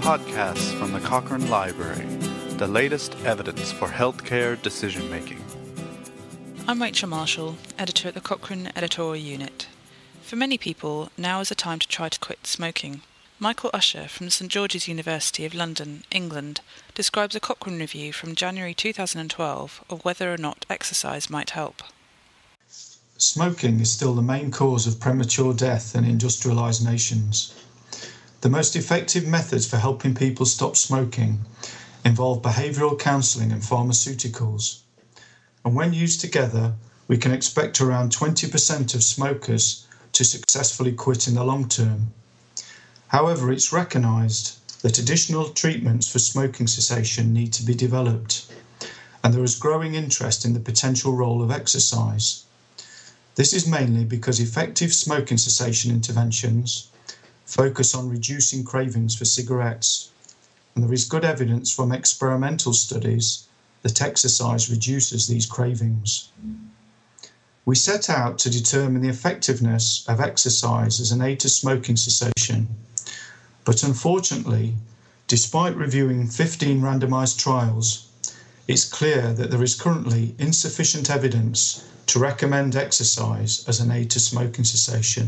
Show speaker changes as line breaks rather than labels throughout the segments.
podcasts from the Cochrane Library, the latest evidence for healthcare decision-making.
I'm Rachel Marshall, editor at the Cochrane editorial unit. For many people, now is a time to try to quit smoking. Michael Usher from St George's University of London, England, describes a Cochrane review from January 2012 of whether or not exercise might help.
Smoking is still the main cause of premature death in industrialised nations. The most effective methods for helping people stop smoking involve behavioural counselling and pharmaceuticals. And when used together, we can expect around 20% of smokers to successfully quit in the long term. However, it's recognised that additional treatments for smoking cessation need to be developed, and there is growing interest in the potential role of exercise. This is mainly because effective smoking cessation interventions focus on reducing cravings for cigarettes, and there is good evidence from experimental studies that exercise reduces these cravings. We set out to determine the effectiveness of exercise as an aid to smoking cessation, but unfortunately, despite reviewing 15 randomised trials, it's clear that there is currently insufficient evidence to recommend exercise as an aid to smoking cessation.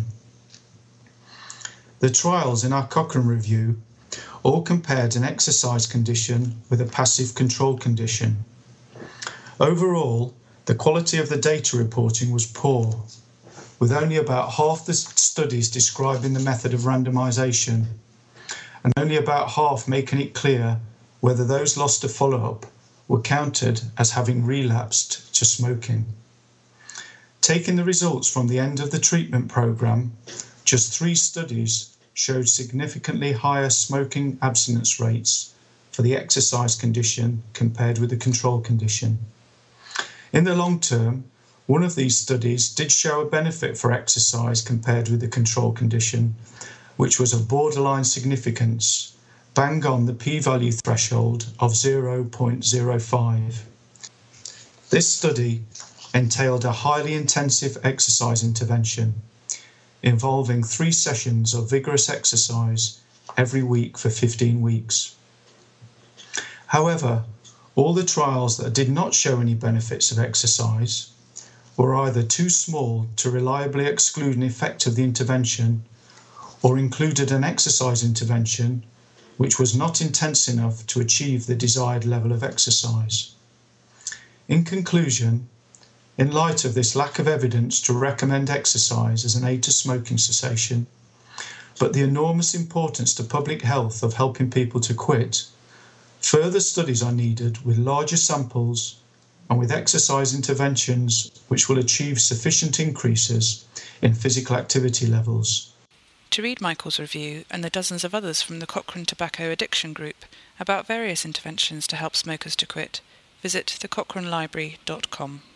The trials in our Cochrane review all compared an exercise condition with a passive control condition. Overall, the quality of the data reporting was poor, with only about half the studies describing the method of randomisation, and only about half making it clear whether those lost to follow-up were counted as having relapsed to smoking. Taking the results from the end of the treatment programme, just 3 studies showed significantly higher smoking abstinence rates for the exercise condition compared with the control condition. In the long term, one of these studies did show a benefit for exercise compared with the control condition, which was of borderline significance, bang on the p-value threshold of 0.05. This study entailed a highly intensive exercise intervention involving 3 sessions of vigorous exercise every week for 15 weeks. However, all the trials that did not show any benefits of exercise were either too small to reliably exclude an effect of the intervention or included an exercise intervention which was not intense enough to achieve the desired level of exercise. In conclusion, in light of this lack of evidence to recommend exercise as an aid to smoking cessation, but the enormous importance to public health of helping people to quit, further studies are needed with larger samples and with exercise interventions which will achieve sufficient increases in physical activity levels.
To read Michael's review and the dozens of others from the Cochrane Tobacco Addiction Group about various interventions to help smokers to quit, visit thecochrane.library.com.